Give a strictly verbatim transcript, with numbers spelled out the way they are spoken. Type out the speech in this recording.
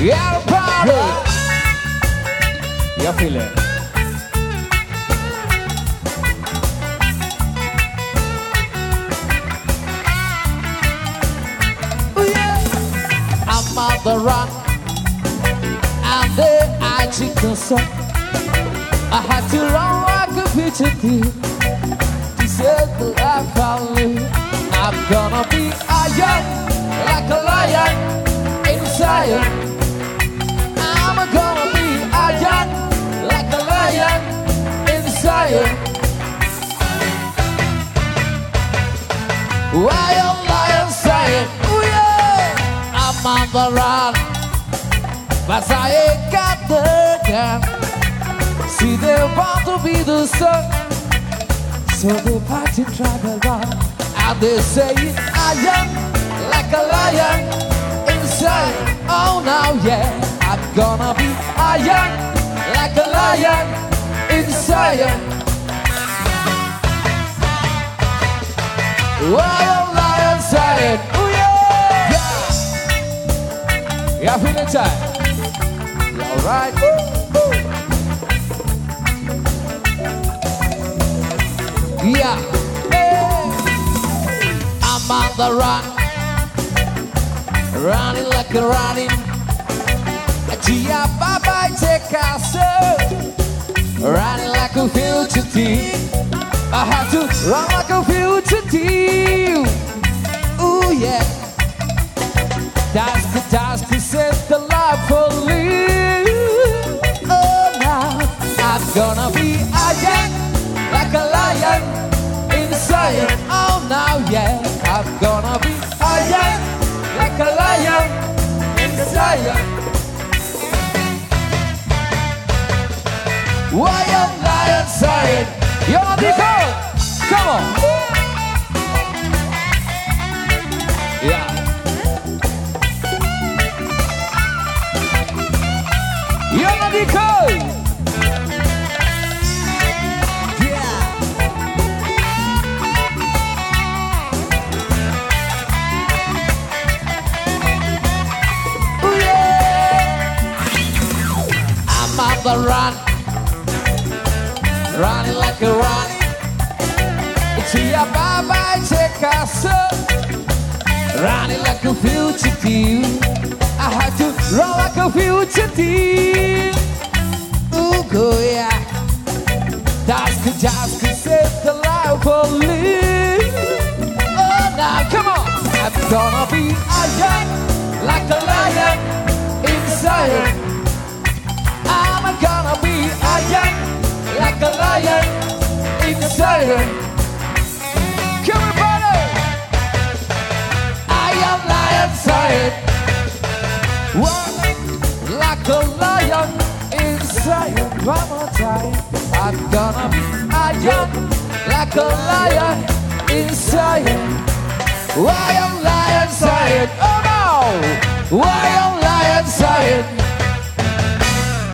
Yeah, party. You feel it? Oh yeah. I'm on the run, and there I chicken song. I had to run like a fugitive to save the life I live. I'm gonna be a young, like a lion inside. I'm gonna be a young, like a lion inside. Wild lion inside. Oh yeah. I'm on the run, but I ain't got the gun. See, they want to be the sun, so they party travel around, and they say I am like a lion inside. Oh now yeah, I'm gonna be I am like a lion inside. Wild lion inside. Oh yeah, yeah. Yeah, feeling tight. You alright? Yeah, hey. I'm on the run, running like a running. Gia Baba take us, running like a fugitive. I have to run like a fugitive. Ooh yeah, that's the task to save the life for live. Oh now I'm gonna be a young, like a lion inside. Oh now yeah, I'm gonna be a young, like a lion inside. Wild lion inside. You're the call. Come on. Yeah. You're the call. The run, running like a run. It's a bye-bye, take us up. Running like a fugitive. I had to run like a fugitive. Ooh, go yeah. That's the task to save the life for live. Oh, now come on. I'm gonna be a young, like a lion inside. I'm gonna be a young, like a lion inside. Come on, buddy. I am lion inside. One, like a lion inside. One more time. I'm gonna be a young, like a lion inside. Why am lion inside? Oh no! Why am lion inside?